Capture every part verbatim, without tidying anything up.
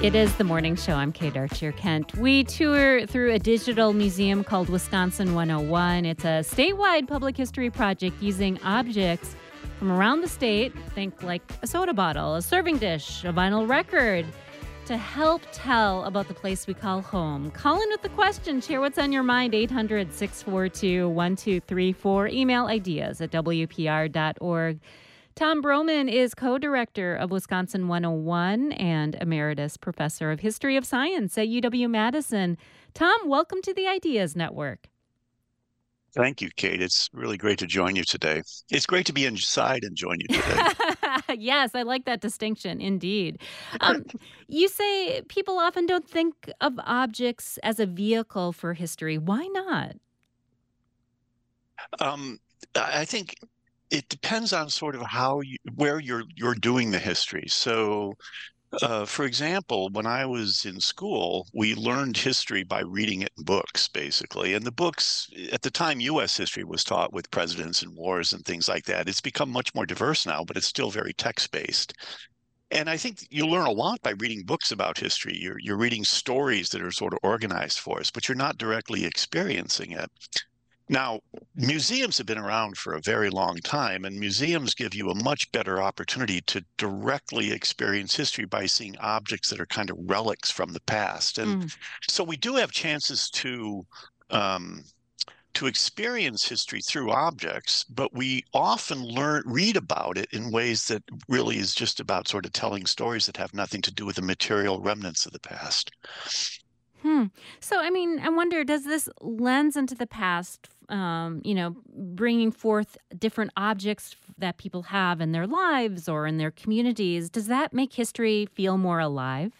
It is the morning show. I'm Kate Archer-Kent. We tour through a digital museum called Wisconsin one oh one. It's a statewide public history project using objects from around the state, think like a soda bottle, a serving dish, a vinyl record, to help tell about the place we call home. Call in with the question. Share what's on your mind. eight hundred, six four two, one two three four. Email ideas at w p r dot org. Tom Broman is co-director of Wisconsin one oh one and emeritus professor of history of science at U W-Madison. Tom, welcome to the Ideas Network. Thank you, Kate. It's really great to join you today. It's great to be inside and join you today. Yes, I like that distinction, indeed. Um, you say people often don't think of objects as a vehicle for history. Why not? Um, I think it depends on sort of how you, where you're you're doing the history. So, uh, for example, when I was in school, we learned history by reading it in books, basically. And the books, at the time, U S history was taught with presidents and wars and things like that. It's become much more diverse now, but it's still very text-based. And I think you learn a lot by reading books about history. You're you're reading stories that are sort of organized for us, but you're not directly experiencing it. Now, museums have been around for a very long time, and museums give you a much better opportunity to directly experience history by seeing objects that are kind of relics from the past. And Mm. so we do have chances to um, to experience history through objects, but we often learn read about it in ways that really is just about sort of telling stories that have nothing to do with the material remnants of the past. Hmm. So, I mean, I wonder, does this lens into the past, um, you know, bringing forth different objects that people have in their lives or in their communities, does that make history feel more alive?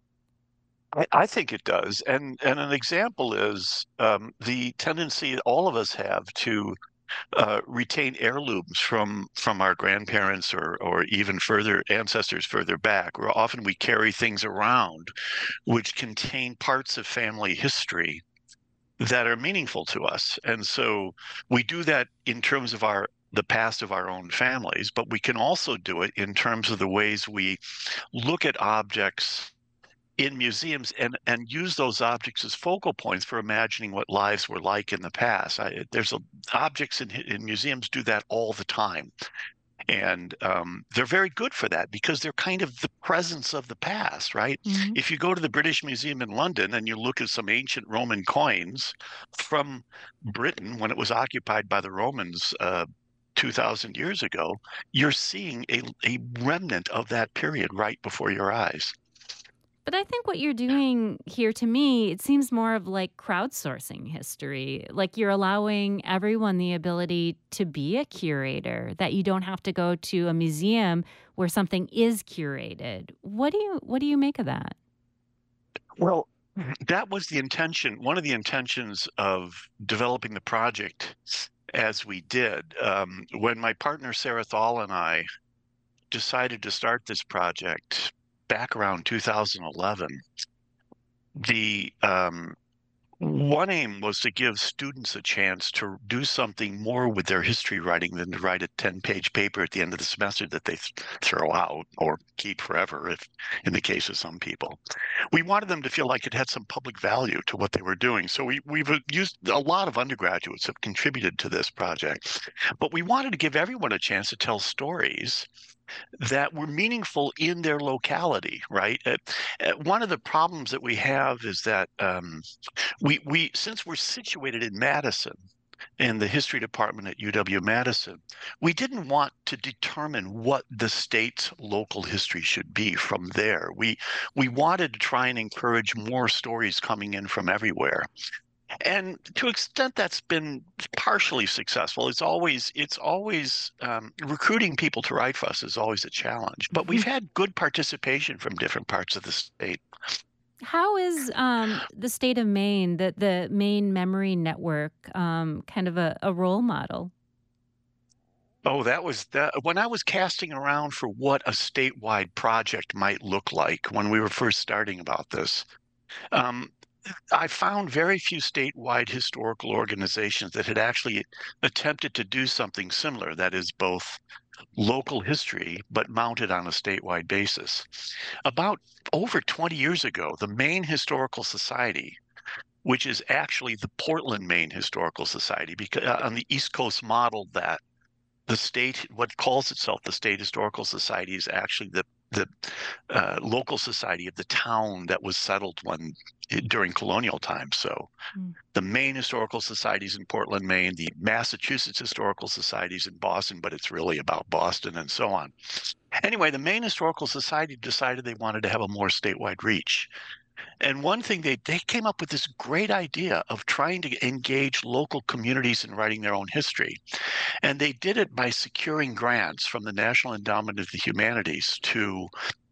I, I think it does. And and an example is um, the tendency all of us have to uh, retain heirlooms from from our grandparents or or even further ancestors further back. Where often we carry things around which contain parts of family history that are meaningful to us. And so we do that in terms of our the past of our own families, but we can also do it in terms of the ways we look at objects in museums and and use those objects as focal points for imagining what lives were like in the past. I, there's a, objects in in museums do that all the time, and um, they're very good for that because they're kind of the presence of the past, right? Hmm. If you go to the British Museum in London and you look at some ancient Roman coins from Britain when it was occupied by the Romans. Uh, two thousand years ago, you're seeing a, a remnant of that period right before your eyes. But I think what you're doing here to me, it seems more of like crowdsourcing history. Like you're allowing everyone the ability to be a curator, that you don't have to go to a museum where something is curated. What do you what do you make of that? Well, that was the intention, one of the intentions of developing the project as we did. Um, when my partner Sarah Thal and I decided to start this project back around two thousand eleven, the um, one aim was to give students a chance to do something more with their history writing than to write a ten-page paper at the end of the semester that they th- throw out or keep forever, if in the case of some people. We wanted them to feel like it had some public value to what they were doing. So we, we've uh, used a lot of undergraduates have contributed to this project, but we wanted to give everyone a chance to tell stories that were meaningful in their locality, right? Uh, uh, one of the problems that we have is that um, we we since we're situated in Madison, in the history department at U W-Madison, we didn't want to determine what the state's local history should be from there. We we wanted to try and encourage more stories coming in from everywhere. And to an extent that's been partially successful. It's always it's always um, recruiting people to write for us is always a challenge. But we've had good participation from different parts of the state. How is um, the state of Maine, the, the Maine Memory Network, um, kind of a, a role model? Oh, that was that when I was casting around for what a statewide project might look like when we were first starting about this. Um, I found very few statewide historical organizations that had actually attempted to do something similar. That is both local history, but mounted on a statewide basis. About over twenty years ago, the Maine Historical Society, which is actually the Portland, Maine Historical Society, because uh, on the East Coast model that the state, what calls itself the State Historical Society, is actually the the uh, local society of the town that was settled when during colonial times. So Mm. the Maine Historical Societies in Portland, Maine, the Massachusetts Historical Societies in Boston, but it's really about Boston and so on. Anyway, the Maine Historical Society decided they wanted to have a more statewide reach. And one thing they they came up with this great idea of trying to engage local communities in writing their own history. And they did it by securing grants from the National Endowment of the Humanities to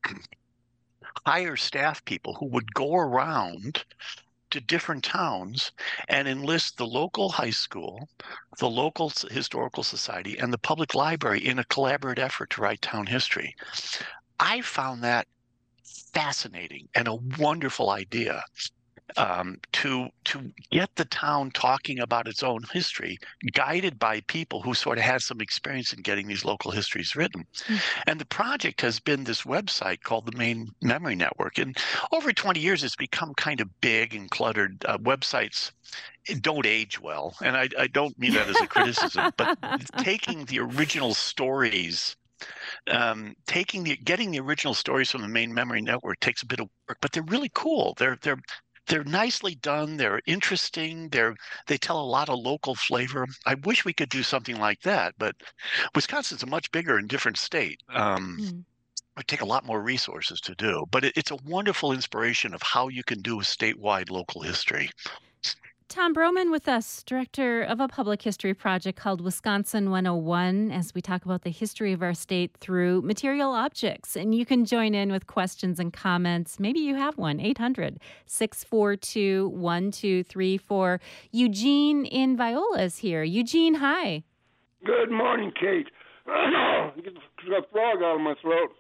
hire staff people who would go around to different towns and enlist the local high school, the local s- historical society, and the public library in a collaborative effort to write town history. I found that fascinating and a wonderful idea, um, to to get the town talking about its own history, guided by people who sort of had some experience in getting these local histories written. Mm. And the project has been this website called the Maine Memory Network. And over twenty years, it's become kind of big and cluttered. Uh, websites don't age well. And I, I don't mean that as a criticism, but taking the original stories, um, taking the getting the original stories from the Maine Memory Network takes a bit of work, but they're really cool. They're they're they're nicely done. They're interesting. They're they tell a lot of local flavor. I wish we could do something like that, but Wisconsin's a much bigger and different state. Um, Mm. it would take a lot more resources to do, but it, it's a wonderful inspiration of how you can do a statewide local history. Tom Broman with us, director of a public history project called Wisconsin one oh one, as we talk about the history of our state through material objects. And you can join in with questions and comments. Maybe you have one, eight hundred, six four two, one two three four. Eugene in Viola is here. Eugene, hi. Good morning, Kate. Get the frog out of my throat.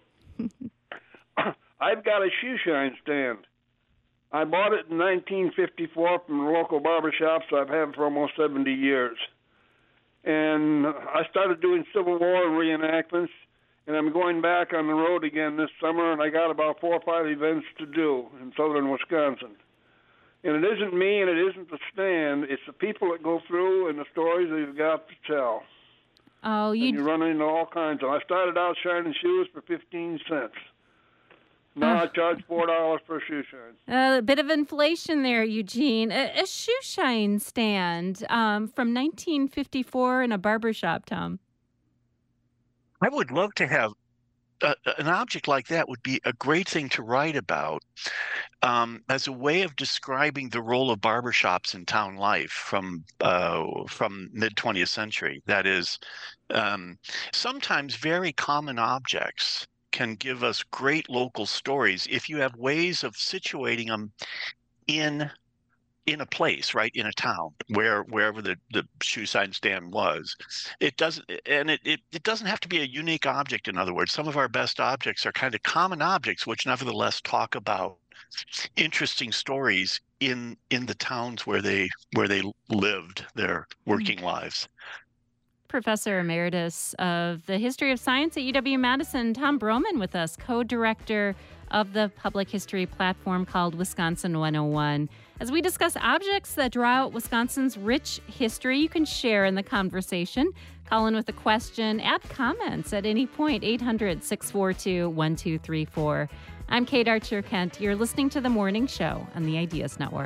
I've got a shoe shine stand. I bought it in nineteen fifty-four from a local barber shop, so I've had it for almost seventy years. And I started doing Civil War reenactments, and I'm going back on the road again this summer, and I got about four or five events to do in southern Wisconsin. And it isn't me and it isn't the stand, it's the people that go through and the stories that you've got to tell. Oh, And you you. run into all kinds of. I started out shining shoes for fifteen cents. Now I charge four dollars for a shoe shine. A bit of inflation there, Eugene. A, a shoe shine stand um, from nineteen fifty-four in a barber shop, Tom. I would love to have uh, an object like that. Would be a great thing to write about, um, as a way of describing the role of barbershops in town life from uh, from mid twentieth century. That is, um, sometimes very common objects can give us great local stories if you have ways of situating them in in a place, right, in a town, where wherever the, the shoe sign stand was. It doesn't, and it, it, it doesn't have to be a unique object. In other words, some of our best objects are kind of common objects, which nevertheless talk about interesting stories in in the towns where they where they lived their working lives. Professor Emeritus of the History of Science at U W-Madison, Tom Broman with us, co-director of the public history platform called Wisconsin one oh one. As we discuss objects that draw out Wisconsin's rich history, you can share in the conversation. Call in with a question, add comments at any point, eight hundred, six four two, one two three four. I'm Kate Archer-Kent. You're listening to The Morning Show on the Ideas Network.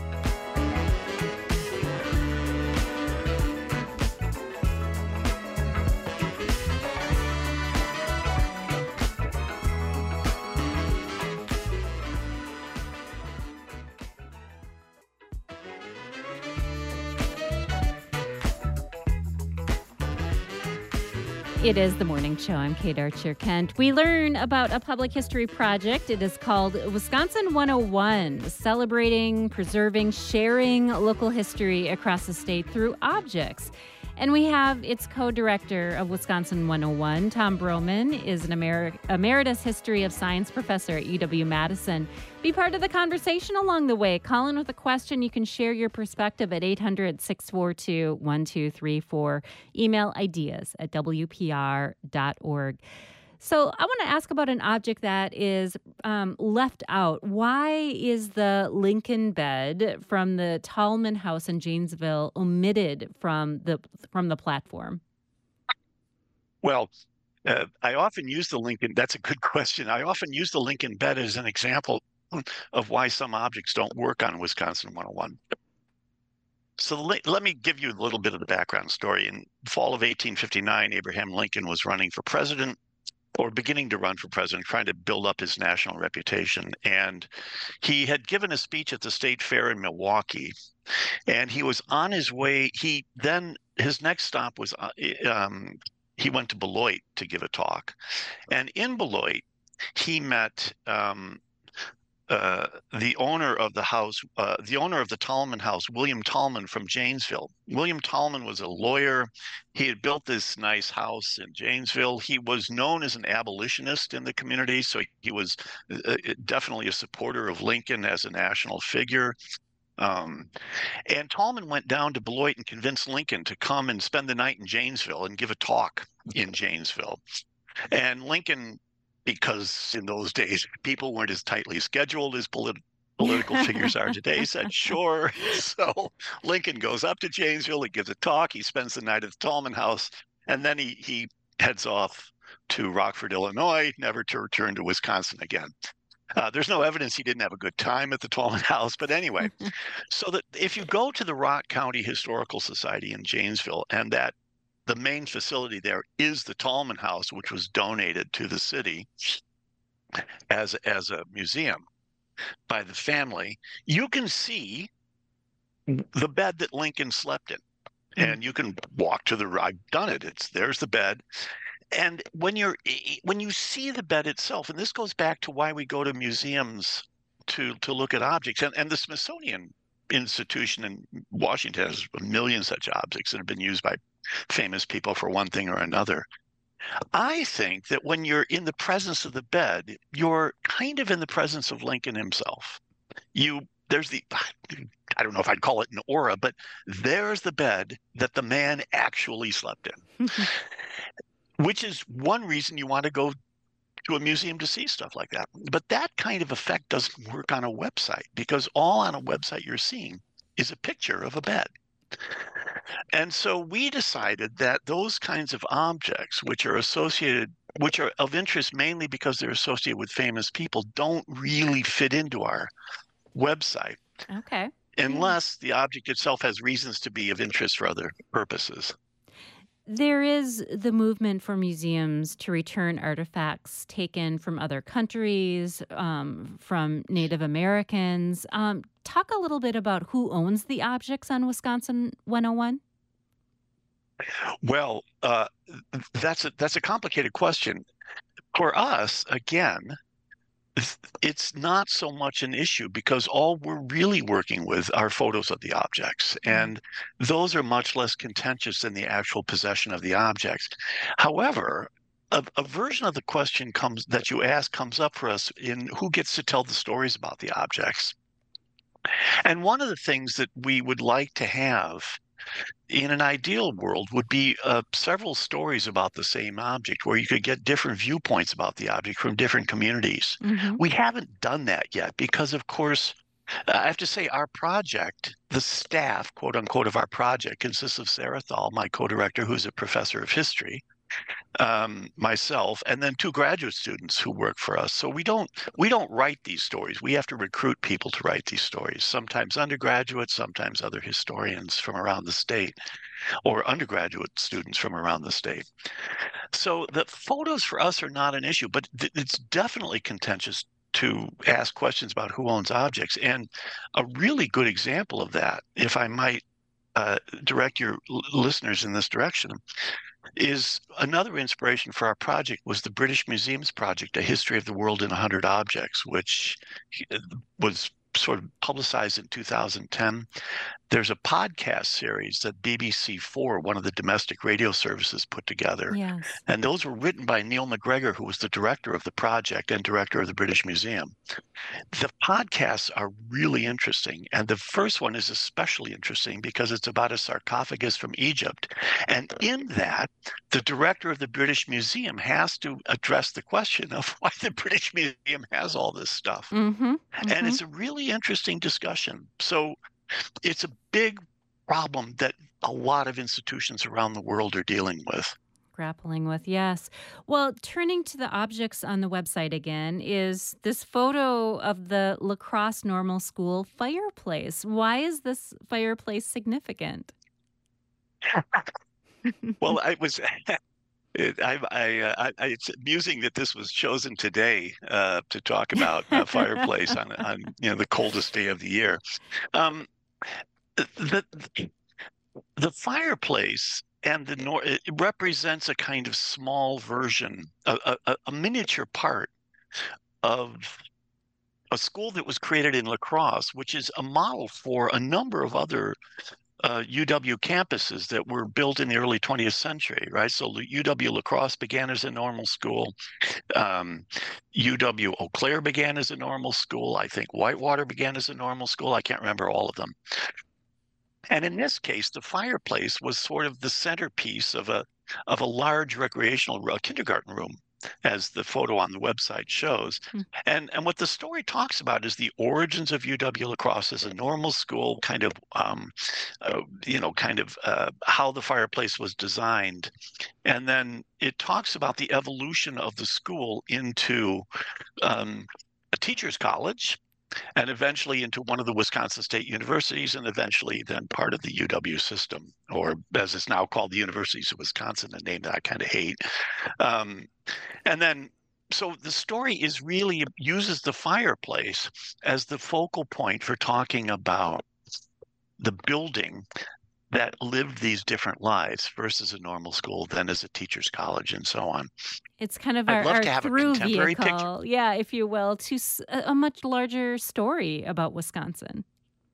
It is The Morning Show. I'm Kate Archer-Kent. We learn about a public history project. It is called Wisconsin one oh one, celebrating, preserving, sharing local history across the state through objects. And we have its co-director of Wisconsin one oh one, Tom Broman, is an Emer- emeritus history of science professor at U W-Madison. Be part of the conversation along the way. Call in with a question. You can share your perspective at eight hundred, six four two, one two three four. Email ideas at W P p r dot org. So I want to ask about an object that is um, left out. Why is the Lincoln bed from the Tallman House in Janesville omitted from the from the platform? Well, uh, I often use the Lincoln. That's a good question. I often use the Lincoln bed as an example of why some objects don't work on Wisconsin one oh one. So let me give you a little bit of the background story. In fall of eighteen fifty-nine, Abraham Lincoln was running for president, or beginning to run for president, trying to build up his national reputation. And he had given a speech at the State Fair in Milwaukee, and he was on his way. He then, his next stop was, uh, um, he went to Beloit to give a talk. And in Beloit, he met um, uh, the owner of the house, uh, the owner of the Tallman House, William Tallman from Janesville. William Tallman was a lawyer. He had built this nice house in Janesville. He was known as an abolitionist in the community, so he was uh, definitely a supporter of Lincoln as a national figure. Um, and Tallman went down to Beloit and convinced Lincoln to come and spend the night in Janesville and give a talk in Janesville. And Lincoln, because in those days people weren't as tightly scheduled as polit- political figures are today, said sure. So Lincoln goes up to Janesville, he gives a talk, he spends the night at the Tallman House, and then he, he heads off to Rockford, Illinois, never to return to Wisconsin again. Uh, there's no evidence he didn't have a good time at the Tallman House, but anyway, so that if you go to the Rock County Historical Society in Janesville, and that the main facility there is the Tallman House, which was donated to the city as, as a museum by the family, you can see the bed that Lincoln slept in. And you can walk to the, I've done it, it's, there's the bed. And when you're when you see the bed itself, and this goes back to why we go to museums to to look at objects, and, and the Smithsonian Institution in Washington has a million such objects that have been used by famous people for one thing or another. I think that when you're in the presence of the bed, you're kind of in the presence of Lincoln himself. You there's the I don't know if I'd call it an aura, but there's the bed that the man actually slept in. Which is one reason you want to go to a museum to see stuff like that. But that kind of effect doesn't work on a website, because all on a website you're seeing is a picture of a bed. And so we decided that those kinds of objects, which are associated, which are of interest mainly because they're associated with famous people, don't really fit into our website. Okay. Unless the object itself has reasons to be of interest for other purposes. There is the movement for museums to return artifacts taken from other countries, um, from Native Americans. Um, talk a little bit about who owns the objects on Wisconsin one oh one. Well, uh, that's a, that's a complicated question. For us, again, it's not so much an issue, because all we're really working with are photos of the objects, and those are much less contentious than the actual possession of the objects. However, a, a version of the question comes that you ask comes up for us in who gets to tell the stories about the objects. And one of the things that we would like to have in an ideal world would be uh, several stories about the same object, where you could get different viewpoints about the object from different communities. Mm-hmm. We haven't done that yet because, of course, I have to say our project, the staff, quote unquote, of our project consists of Sarah Thal, my co-director, who's a professor of history, um, myself, and then two graduate students who work for us. So we don't we don't write these stories. We have to recruit people to write these stories, sometimes undergraduates, sometimes other historians from around the state, or undergraduate students from around the state. So the photos for us are not an issue, but th- it's definitely contentious to ask questions about who owns objects. And a really good example of that, if I might uh, direct your l- listeners in this direction, is another inspiration for our project was the British Museum's project, A History of the World in one hundred Objects, which was sort of publicized in two thousand ten. There's a podcast series that B B C four, one of the domestic radio services, put together. Yes. And those were written by Neil MacGregor, who was the director of the project and director of the British Museum. The podcasts are really interesting. And the first one is especially interesting because it's about a sarcophagus from Egypt. And in that, the director of the British Museum has to address the question of why the British Museum has all this stuff. Mm-hmm. Mm-hmm. And it's a really interesting discussion. So it's a big problem that a lot of institutions around the world are dealing with. Grappling with, yes. Well, turning to the objects on the website again, is this photo of the La Crosse Normal School fireplace. Why is this fireplace significant? Well, I was. It, I, I, uh, I, it's amusing that this was chosen today uh, to talk about a fireplace on, on you know the coldest day of the year. Um, the, the the fireplace and the nor it represents a kind of small version, a, a, a miniature part of a school that was created in La Crosse, which is a model for a number of other Uh, U W campuses that were built in the early twentieth century, right? So U W La Crosse began as a normal school. Um, U W Eau Claire began as a normal school. I think Whitewater began as a normal school. I can't remember all of them. And in this case, the fireplace was sort of the centerpiece of a of a large recreational uh, kindergarten room, as the photo on the website shows. Mm. And and what the story talks about is the origins of U W La Crosse as a normal school, kind of, um, uh, you know, kind of uh, how the fireplace was designed. And then it talks about the evolution of the school into um, a teacher's college, and eventually into one of the Wisconsin State Universities, and eventually then part of the U W system, or as it's now called, the Universities of Wisconsin, a name that I kind of hate. Um, and then, so the story is really uses the fireplace as the focal point for talking about the building that lived these different lives versus a normal school, then as a teacher's college, and so on. It's kind of I'd our, love our to have a through contemporary vehicle, picture. yeah, if you will, to s- a a much larger story about Wisconsin.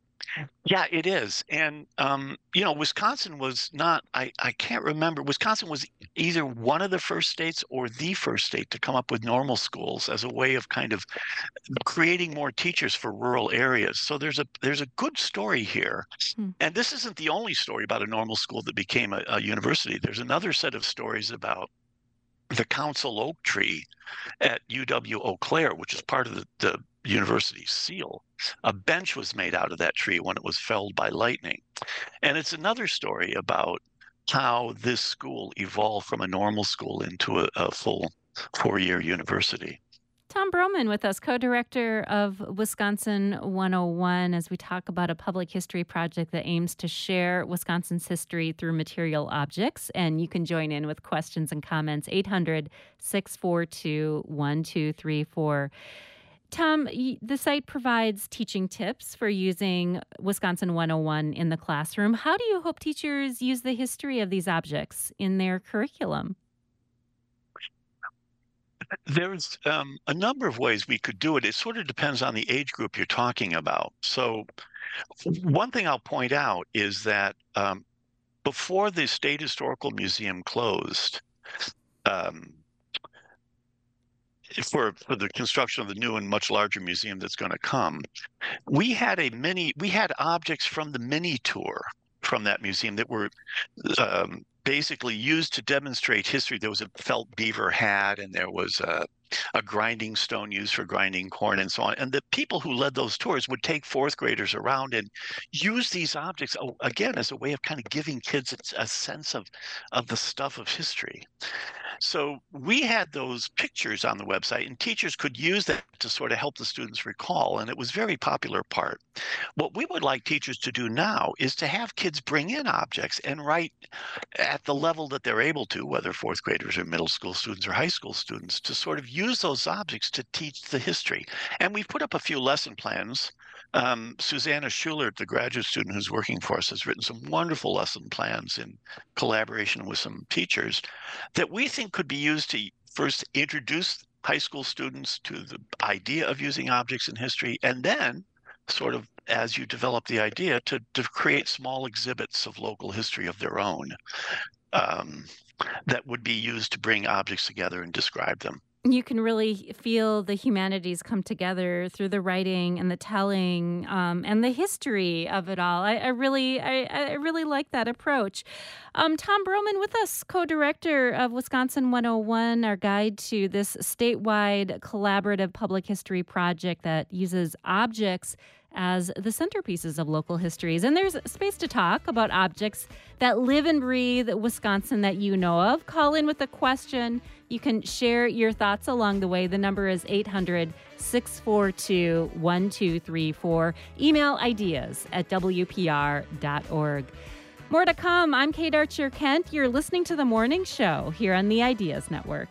Yeah, it is. And, um, you know, Wisconsin was not, I, I can't remember, Wisconsin was either one of the first states or the first state to come up with normal schools as a way of kind of creating more teachers for rural areas. So there's a there's a good story here. Hmm. And this isn't the only story about a normal school that became a, a university. There's another set of stories about the council oak tree at U W Eau Claire, which is part of the, the university's seal. A bench was made out of that tree when it was felled by lightning. And it's another story about how this school evolved from a normal school into a, a full four-year university. Tom Broman with us, co-director of Wisconsin one oh one, as we talk about a public history project that aims to share Wisconsin's history through material objects. And you can join in with questions and comments, eight hundred, six four two, one two three four. Tom, the site provides teaching tips for using Wisconsin one oh one in the classroom. How do you hope teachers use the history of these objects in their curriculum? There's um, a number of ways we could do it. It sort of depends on the age group you're talking about. So one thing I'll point out is that um, before the State Historical Museum closed, um, for for the construction of the new and much larger museum that's going to come, we had a mini, we had objects from the mini tour from that museum that were um, basically used to demonstrate history. There was a felt beaver hat, and there was a, a grinding stone used for grinding corn, and so on. And the people who led those tours would take fourth graders around and use these objects, again, as a way of kind of giving kids a, a sense of, of the stuff of history. So we had those pictures on the website, and teachers could use that to sort of help the students recall, and it was a very popular part. What we would like teachers to do now is to have kids bring in objects and write at the level that they're able to, whether fourth graders or middle school students or high school students, to sort of use those objects to teach the history. And we've put up a few lesson plans. Um, Susanna Schulert, the graduate student who's working for us, has written some wonderful lesson plans in collaboration with some teachers that we think could be used to first introduce high school students to the idea of using objects in history, and then sort of as you develop the idea to, to create small exhibits of local history of their own um, that would be used to bring objects together and describe them. You can really feel the humanities come together through the writing and the telling um, and the history of it all. I, I really, I, I really like that approach. Um, Tom Broman with us, co-director of Wisconsin one oh one, our guide to this statewide collaborative public history project that uses objects as the centerpieces of local histories. And there's space to talk about objects that live and breathe Wisconsin that you know of. Call in with a question. You can share your thoughts along the way. The number is eight hundred, six four two, one two three four. Email ideas at W P R dot org. More to come. I'm Kate Archer Kent. You're listening to The Morning Show here on the Ideas Network.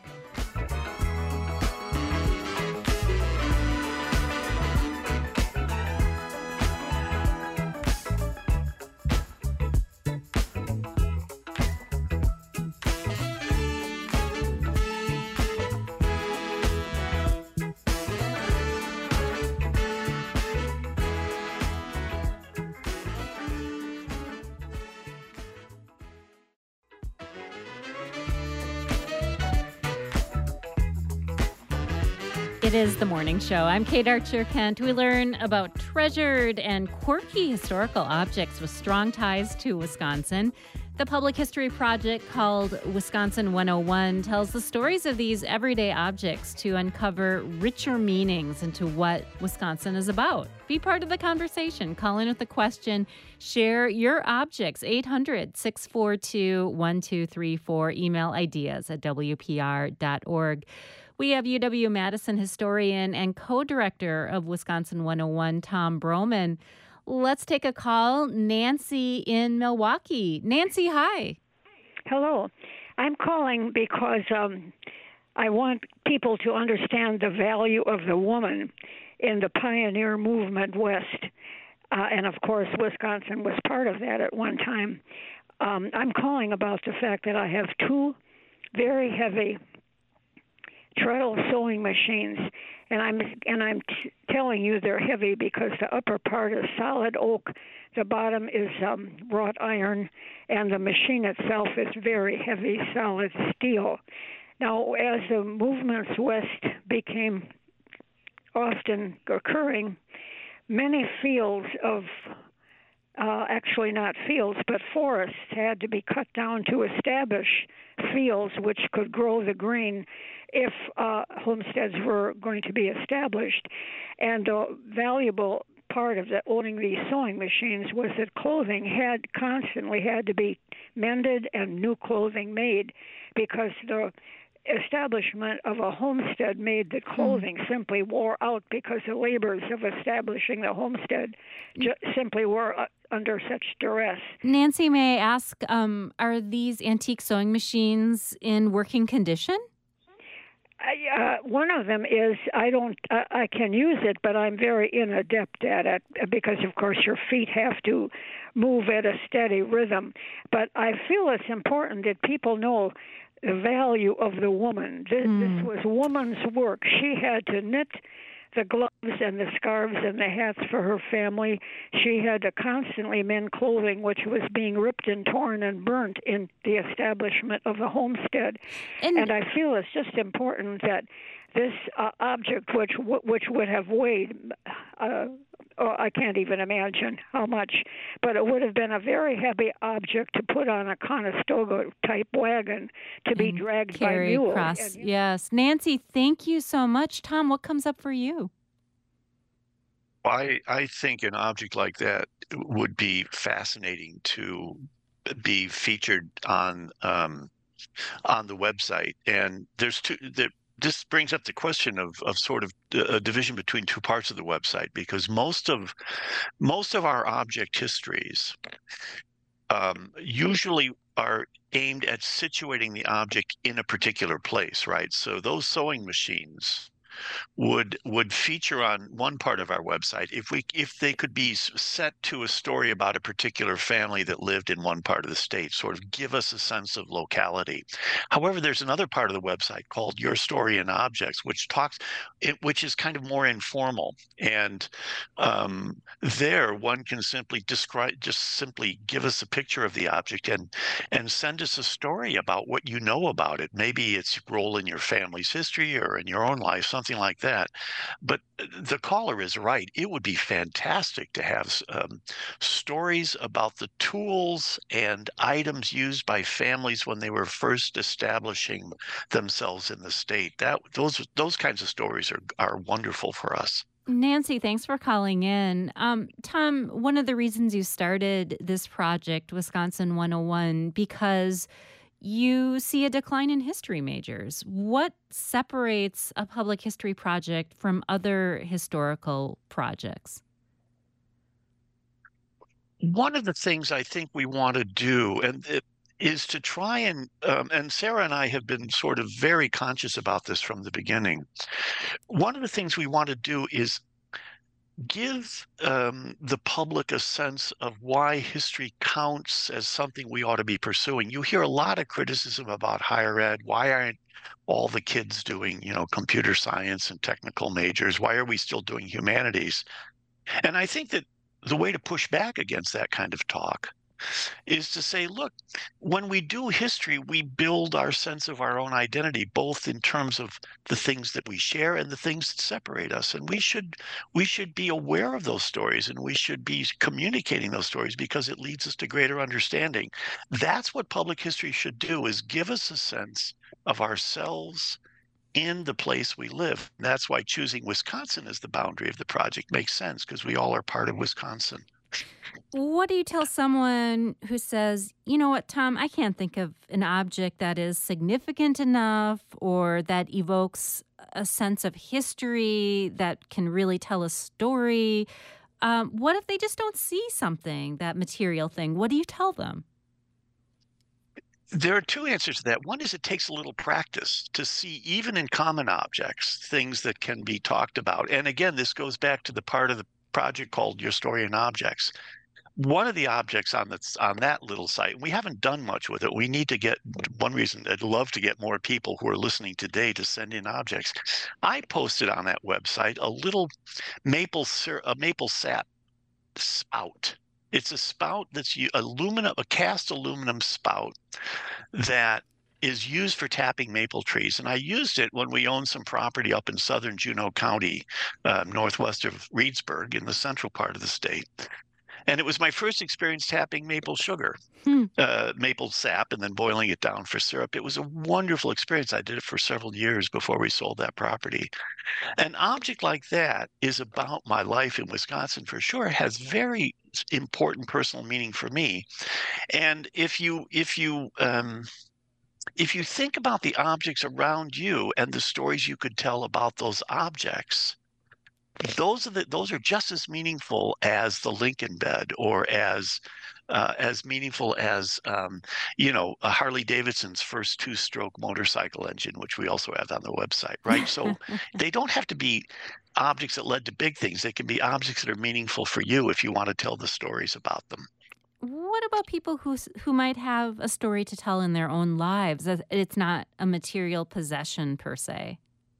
It is The Morning Show. I'm Kate Archer Kent. We learn about treasured and quirky historical objects with strong ties to Wisconsin. The public history project called Wisconsin one oh one tells the stories of these everyday objects to uncover richer meanings into what Wisconsin is about. Be part of the conversation. Call in with a question. Share your objects. eight hundred, six four two, one two three four. Email ideas at W P R dot org. We have U W-Madison historian and co-director of Wisconsin one oh one, Tom Broman. Let's take a call. Nancy in Milwaukee. Nancy, hi. Hello. I'm calling because um, I want people to understand the value of the woman in the pioneer movement west. Uh, and, of course, Wisconsin was part of that at one time. Um, I'm calling about the fact that I have two very heavy treadle sewing machines, and I'm and I'm t- telling you they're heavy because the upper part is solid oak, the bottom is um, wrought iron, and the machine itself is very heavy, solid steel. Now, as the movements west became often occurring, many fields of Uh, actually not fields, but forests had to be cut down to establish fields which could grow the grain if uh, homesteads were going to be established. And a valuable part of the, owning these sewing machines was that clothing had constantly had to be mended and new clothing made, because the establishment of a homestead made that clothing mm. simply wore out, because the labors of establishing the homestead ju- simply were uh, under such duress. Nancy, may I ask, um, are these antique sewing machines in working condition? I, uh, one of them is, I don't, uh, I can use it, but I'm very inadept at it because, of course, your feet have to move at a steady rhythm. But I feel it's important that people know the value of the woman. This, mm. this was woman's work. She had to knit the gloves and the scarves and the hats for her family. She had to constantly mend clothing which was being ripped and torn and burnt in the establishment of the homestead. And, and I feel it's just important that this uh, object, which which would have weighed, uh, oh, I can't even imagine how much, but it would have been a very heavy object to put on a Conestoga-type wagon to be and dragged carry by mules. Across. And, yes. Nancy, thank you so much. Tom, what comes up for you? I, I think an object like that would be fascinating to be featured on um, on the website. And there's two. There, this brings up the question of of sort of a division between two parts of the website, because most of most of our object histories um, usually are aimed at situating the object in a particular place, right? So those sewing machines would would feature on one part of our website. If we if they could be set to a story about a particular family that lived in one part of the state, sort of give us a sense of locality. However, there's another part of the website called Your Story and Objects, which talks, it, which is kind of more informal. And um, there, one can simply describe, just simply give us a picture of the object and and send us a story about what you know about it. Maybe its role in your family's history or in your own life, something like that. But the caller is right. It would be fantastic to have um, stories about the tools and items used by families when they were first establishing themselves in the state. That those those kinds of stories are are wonderful for us. Nancy, thanks for calling in. Um, Tom, one of the reasons you started this project, Wisconsin one oh one, because you see a decline in history majors. What separates a public history project from other historical projects? One of the things I think we want to do, and it, is to try and, um, and Sarah and I have been sort of very conscious about this from the beginning. One of the things we want to do is give um, the public a sense of why history counts as something we ought to be pursuing. You hear a lot of criticism about higher ed. Why aren't all the kids doing, you know, computer science and technical majors? Why are we still doing humanities? And I think that the way to push back against that kind of talk is to say, look, when we do history, we build our sense of our own identity, both in terms of the things that we share and the things that separate us. And we should we should be aware of those stories, and we should be communicating those stories because it leads us to greater understanding. That's what public history should do, is give us a sense of ourselves in the place we live. That's why choosing Wisconsin as the boundary of the project makes sense, because we all are part of Wisconsin. What do you tell someone who says, you know what, Tom, I can't think of an object that is significant enough or that evokes a sense of history that can really tell a story? Um, what if they just don't see something, that material thing? What do you tell them? There are two answers to that. One is it takes a little practice to see, even in common objects, things that can be talked about. And again, this goes back to the part of the project called Your Story and Objects. One of the objects on that's on that little site, we haven't done much with it. We need to get, one reason I'd love to get more people who are listening today to send in objects. I posted on that website a little maple a maple sap spout. It's a spout that's aluminum, a cast aluminum spout that is used for tapping maple trees. And I used it when we owned some property up in southern Juneau County, uh, northwest of Reedsburg in the central part of the state. And it was my first experience tapping maple sugar, hmm. uh, maple sap, and then boiling it down for syrup. It was a wonderful experience. I did it for several years before we sold that property. An object like that is about my life in Wisconsin for sure. It has very important personal meaning for me. And if you if you um, if you think about the objects around you and the stories you could tell about those objects, those are the, those are just as meaningful as the Lincoln bed, or as uh, as meaningful as um, you know, a Harley Davidson's first two-stroke motorcycle engine, which we also have on the website, right? So they don't have to be objects that led to big things. They can be objects that are meaningful for you if you want to tell the stories about them. What about people who who might have a story to tell in their own lives? It's not a material possession per se.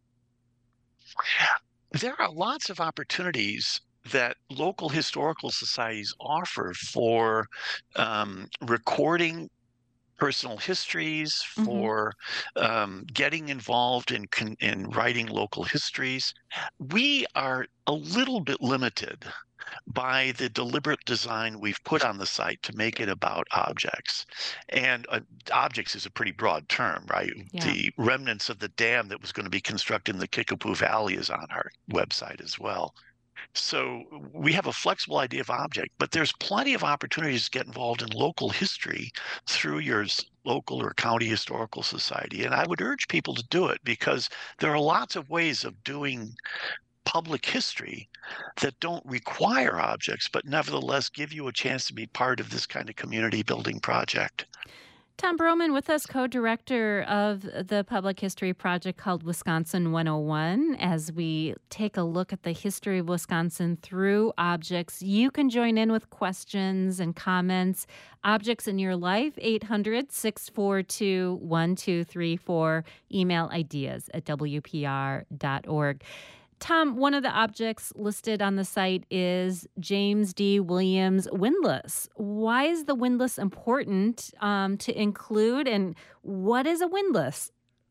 There are lots of opportunities that local historical societies offer for um, recording personal histories, for mm-hmm. um, getting involved in in writing local histories. We are a little bit limited by the deliberate design we've put on the site to make it about objects. And uh, objects is a pretty broad term, right? Yeah. The remnants of the dam that was going to be constructed in the Kickapoo Valley is on our website as well. So we have a flexible idea of object, but there's plenty of opportunities to get involved in local history through your local or county historical society. And I would urge people to do it, because there are lots of ways of doing public history that don't require objects, but nevertheless give you a chance to be part of this kind of community building project. Tom Broman with us, co-director of the public history project called Wisconsin one oh one. As we take a look at the history of Wisconsin through objects, you can join in with questions and comments. Objects in your life, eight hundred, six four two, one two three four. Email ideas at w p r dot org. Tom, one of the objects listed on the site is James D. Williams windlass. Why is the windlass important um, to include, and what is a windlass?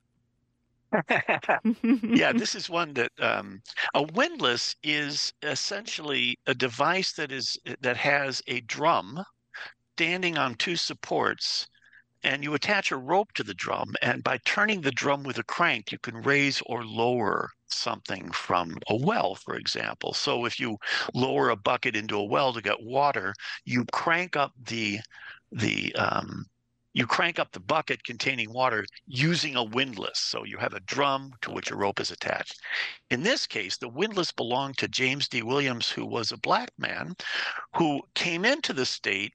Yeah, this is one that um, a windlass is essentially a device that is that has a drum standing on two supports, and you attach a rope to the drum, and by turning the drum with a crank, you can raise or lower something from a well, for example. So if you lower a bucket into a well to get water, you crank up the the um, you crank up the bucket containing water using a windlass. So you have a drum to which a rope is attached. In this case, the windlass belonged to James D. Williams, who was a black man who came into the state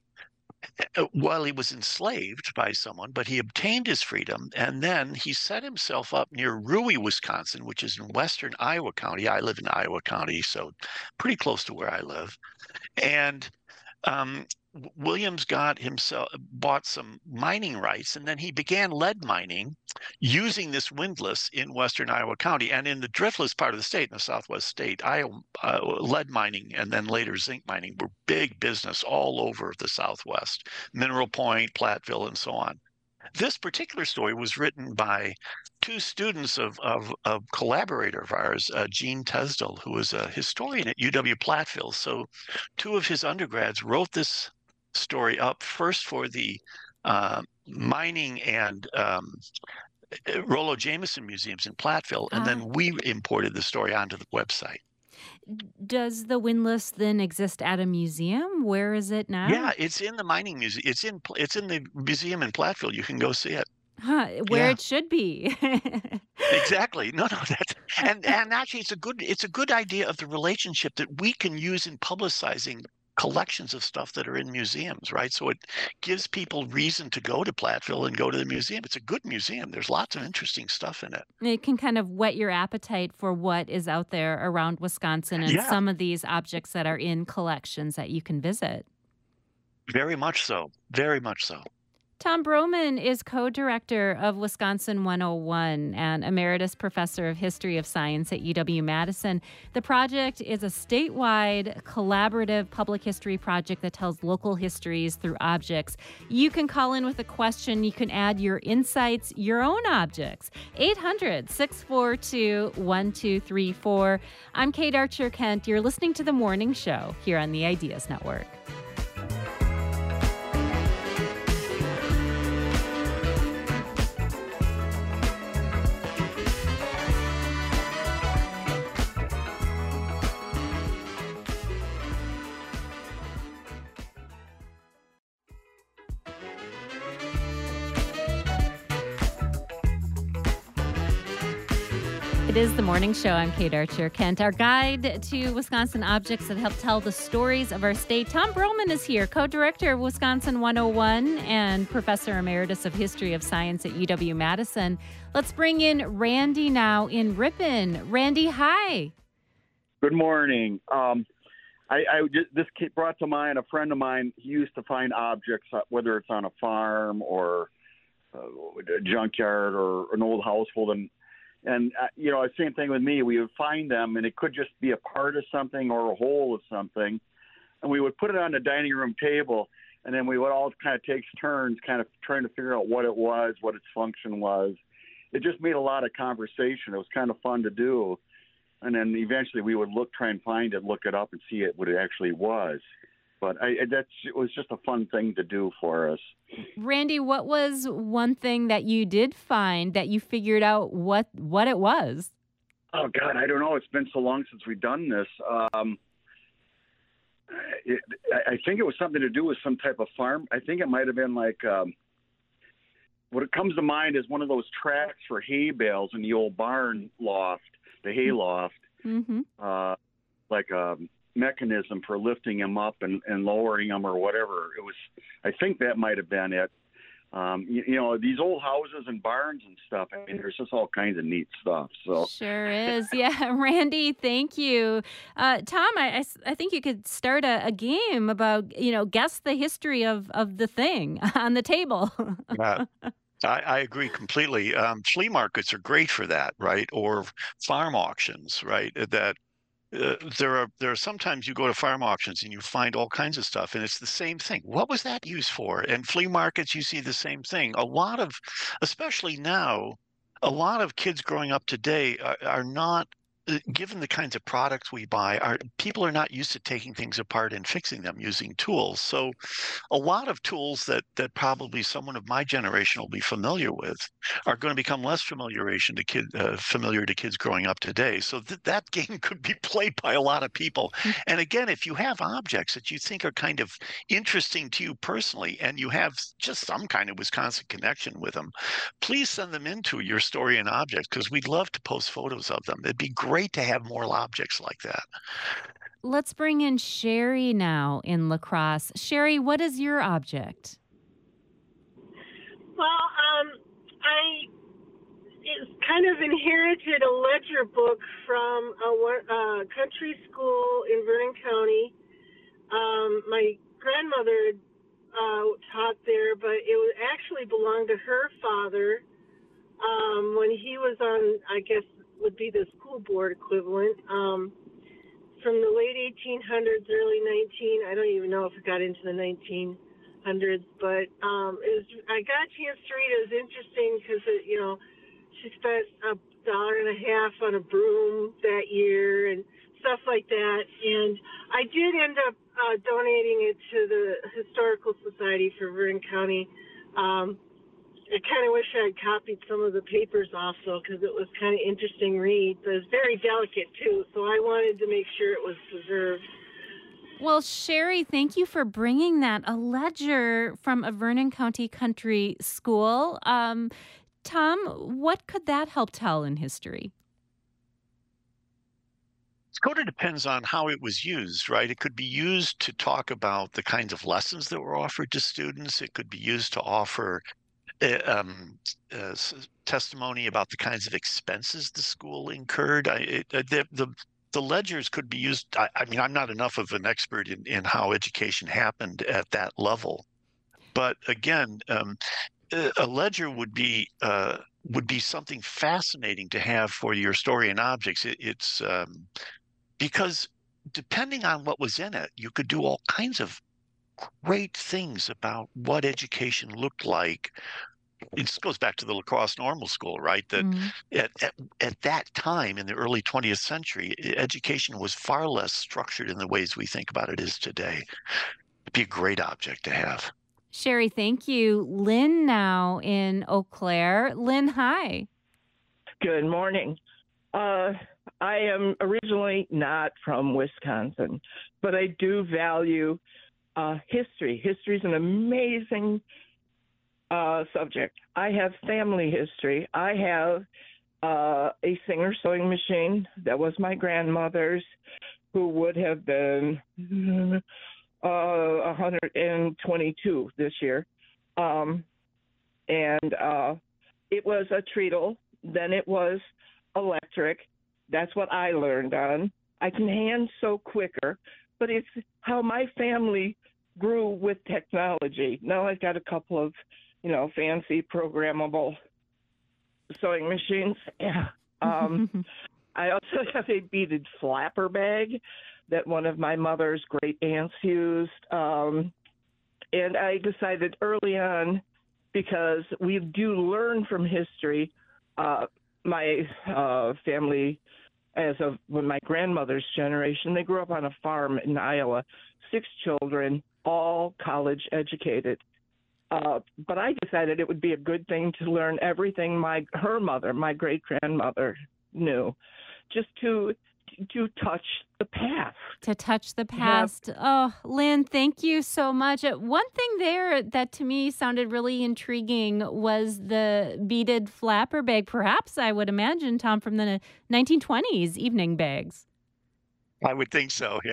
while he was enslaved by someone, but he obtained his freedom, and then he set himself up near Rui, Wisconsin, which is in western Iowa County. I live in Iowa County, so pretty close to where I live. And um, Williams got himself bought some mining rights, and then he began lead mining using this windlass in western Iowa County. And in the driftless part of the state, in the southwest state, Iowa, uh, lead mining and then later zinc mining were big business all over the southwest, Mineral Point, Platteville, and so on. This particular story was written by two students of, of a collaborator of ours, uh, Gene Tesdell, who was a historian at U W Platteville. So two of his undergrads wrote this story up first for the uh, mining and um, Rollo Jameson museums in Platteville, and ah. then we imported the story onto the website. Does the windlass then exist at a museum? Where is it now? Yeah, it's in the mining museum. It's in it's in the museum in Platteville. You can go see it. Huh, where yeah. it should be. Exactly. No, no, that's and and actually it's a good it's a good idea of the relationship that we can use in publicizing collections of stuff that are in museums, right? So it gives people reason to go to Platteville and go to the museum. It's a good museum. There's lots of interesting stuff in it. It can kind of whet your appetite for what is out there around Wisconsin and yeah. some of these objects that are in collections that you can visit. Very much so. Very much so. Tom Broman is co-director of Wisconsin one oh one and emeritus professor of history of science at U W-Madison. The project is a statewide collaborative public history project that tells local histories through objects. You can call in with a question. You can add your insights, your own objects. eight hundred, six four two, one two three four. I'm Kate Archer-Kent. You're listening to The Morning Show here on the Ideas Network. It is The Morning Show. I'm Kate Archer-Kent. Our guide to Wisconsin objects that help tell the stories of our state. Tom Broman is here, co-director of Wisconsin one oh one and professor emeritus of history of science at U W-Madison. Let's bring in Randy now in Ripon. Randy, hi. Good morning. Um, I, I this brought to mind a friend of mine. He used to find objects, whether it's on a farm or a junkyard or an old household, and And, uh, you know, same thing with me. We would find them, and it could just be a part of something or a whole of something. And we would put it on the dining room table, and then we would all kind of take turns kind of trying to figure out what it was, what its function was. It just made a lot of conversation. It was kind of fun to do. And then eventually we would look, try and find it, look it up, and see it, what it actually was. But I, that's, it was just a fun thing to do for us. Randy, what was one thing that you did find that you figured out what what it was? Oh, God, I don't know. It's been so long since we've done this. Um, it, I think it was something to do with some type of farm. I think it might have been like, um, what it comes to mind is one of those tracks for hay bales in the old barn loft, the hay loft, mm-hmm. uh, like a mechanism for lifting them up and, and lowering them or whatever. It was, I think that might have been it. Um, you, you know, these old houses and barns and stuff. I mean, there's just all kinds of neat stuff. So Sure is. Yeah. Randy, thank you. Uh, Tom, I, I s- I think you could start a, a game about, you know, guess the history of, of the thing on the table. Uh, I, I agree completely. Um, flea markets are great for that, right? Or farm auctions, right? That uh, there are there are sometimes you go to farm auctions and you find all kinds of stuff, and it's the same thing. What was that used for? And flea markets, you see the same thing. A lot of, especially now, a lot of kids growing up today are, are not. uh, Given the kinds of products we buy, are people are not used to taking things apart and fixing them using tools. So a lot of tools that that probably someone of my generation will be familiar with are going to become less familiaration to kid uh, familiar to kids growing up today. So th- that game could be played by a lot of people. And again, if you have objects that you think are kind of interesting to you personally, and you have just some kind of Wisconsin connection with them, please send them into your story and objects, because we'd love to post photos of them. It'd be great to have more objects like that. Let's bring in Sherry now in La Crosse. Sherry, what is your object? Well, um, I it's kind of inherited a ledger book from a wa- uh, country school in Vernon County. Um, my grandmother uh, taught there, but it was actually belonged to her father um, when he was on, I guess, would be the school board equivalent. Um, from the late eighteen hundreds, early nineteen, I don't even know if it got into the nineteen hundreds, but um, it was, I got a chance to read it. It was interesting because, you know, she spent a dollar and a half on a broom that year and stuff like that. And I did end up uh, donating it to the Historical Society for Vernon County. Um, I kind of wish I had copied some of the papers also, because it was kind of interesting read, but it's very delicate too, so I wanted to make sure it was preserved. Well, Sherry, thank you for bringing that. A ledger from a Vernon County country school. Um, Tom, what could that help tell in history? It sort of depends on how it was used, right? It could be used to talk about the kinds of lessons that were offered to students. It could be used to offer uh, um, uh, s- testimony about the kinds of expenses the school incurred. I, it, uh, the, the the ledgers could be used. I, I mean, I'm not enough of an expert in, in how education happened at that level, but again, um, a a ledger would be uh, would be something fascinating to have for your story and objects. It, it's um, because depending on what was in it, you could do all kinds of great things about what education looked like. It goes back to the La Crosse Normal School, right? That Mhm. at, at, at that time in the early twentieth century, e- education was far less structured in the ways we think about it is today. It'd be a great object to have. Sherry, thank you. Lynn now in Eau Claire. Lynn, hi. Good morning. Uh, I am originally not from Wisconsin, but I do value uh, history. History is an amazing uh, subject. I have family history. I have uh, a Singer sewing machine that was my grandmother's, who would have been uh, one hundred twenty-two this year. Um, and uh, it was a treadle. Then it was electric. That's what I learned on. I can hand sew quicker, but it's how my family grew with technology. Now I've got a couple of, you know, fancy programmable sewing machines. Yeah. Um, I also have a beaded flapper bag that one of my mother's great aunts used. Um, and I decided early on, because we do learn from history, uh, my uh, family, as of when my grandmother's generation, they grew up on a farm in Iowa, six children, all college educated. Uh, but I decided it would be a good thing to learn everything my her mother, my great grandmother, knew, just to to touch the past. To touch the past. Oh, Lynn, thank you so much. Uh, One thing there that to me sounded really intriguing was the beaded flapper bag. Perhaps I would imagine, Tom, from the nineteen twenties evening bags. I would think so, yeah.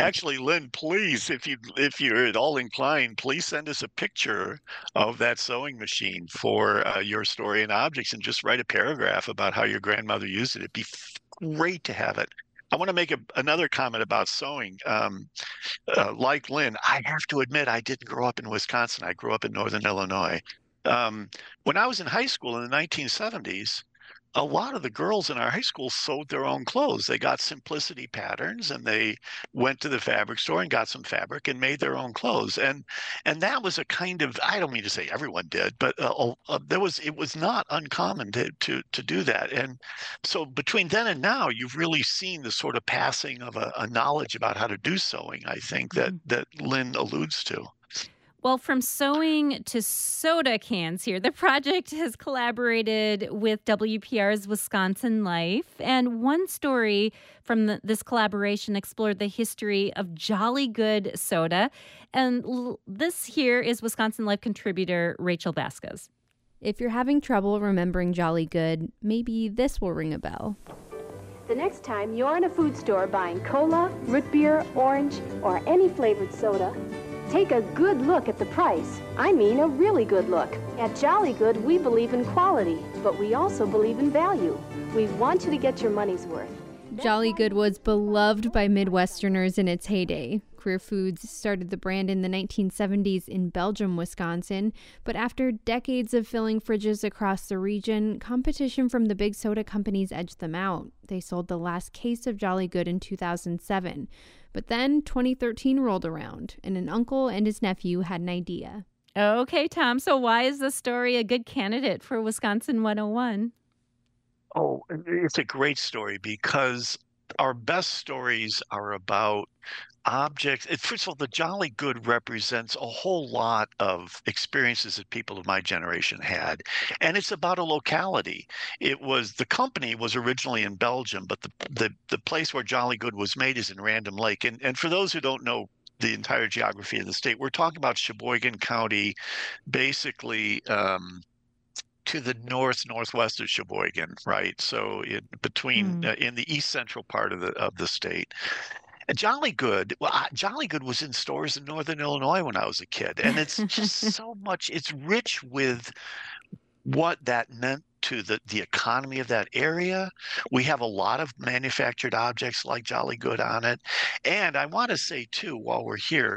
Actually, Lynn, please, if you if you're at all inclined, please send us a picture of that sewing machine for uh, your story and objects, and just write a paragraph about how your grandmother used it. It'd be great to have it. I want to make a, another comment about sewing. Um, uh, like Lynn, I have to admit I didn't grow up in Wisconsin. I grew up in Northern Illinois. Um, when I was in high school in the nineteen seventies, a lot of the girls in our high school sewed their own clothes. They got Simplicity patterns, and they went to the fabric store and got some fabric and made their own clothes. And and that was a kind of, I don't mean to say everyone did, but uh, uh, there was it was not uncommon to, to to do that. And so between then and now, you've really seen the sort of passing of a, a knowledge about how to do sewing, I think, that that Lynn alludes to. Well, from sewing to soda cans here, the project has collaborated with W P R's Wisconsin Life. And one story from the, this collaboration explored the history of Jolly Good soda. And l- this here is Wisconsin Life contributor Rachel Vasquez. If you're having trouble remembering Jolly Good, maybe this will ring a bell. The next time you're in a food store buying cola, root beer, orange, or any flavored soda, take a good look at the price. I mean a really good look. At Jolly Good, we believe in quality, but we also believe in value. We want you to get your money's worth. Jolly Good was beloved by Midwesterners in its heyday. Queer Foods started the brand in the nineteen seventies in Belgium, Wisconsin, but after decades of filling fridges across the region, competition from the big soda companies edged them out. They sold the last case of Jolly Good in two thousand seven. But then twenty thirteen rolled around, and an uncle and his nephew had an idea. Okay, Tom, so why is this story a good candidate for Wisconsin one oh one? Oh, it's a great story because our best stories are about objects. First of all, the Jolly Good represents a whole lot of experiences that people of my generation had. And it's about a locality. It was, the company was originally in Belgium, but the the, the place where Jolly Good was made is in Random Lake. And, and for those who don't know the entire geography of the state, we're talking about Sheboygan County, basically um, to the north northwest of Sheboygan, right? So in between, mm. uh, in the east central part of the of the state. And Jolly Good, well, I, Jolly Good was in stores in Northern Illinois when I was a kid. And it's just so much, it's rich with what that meant to the, the economy of that area. We have a lot of manufactured objects like Jolly Good on it. And I want to say, too, while we're here,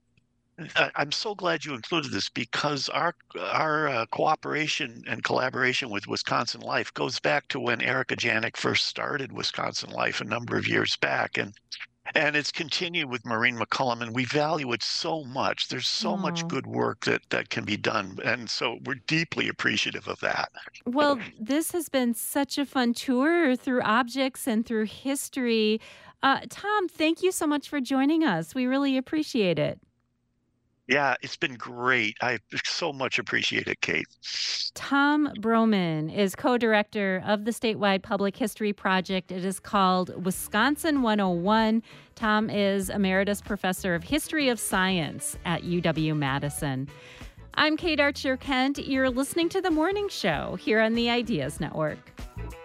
I'm so glad you included this because our our uh, cooperation and collaboration with Wisconsin Life goes back to when Erica Janik first started Wisconsin Life a number of years back. And And it's continued with Maureen McCullum, and we value it so much. There's so Aww. much good work that, that can be done. And so we're deeply appreciative of that. Well, this has been such a fun tour through objects and through history. Uh, Tom, thank you so much for joining us. We really appreciate it. Yeah, it's been great. I so much appreciate it, Kate. Tom Broman is co-director of the statewide public history project. It is called Wisconsin one oh one. Tom is emeritus professor of history of science at U W-Madison. I'm Kate Archer Kent. You're listening to The Morning Show here on the Ideas Network.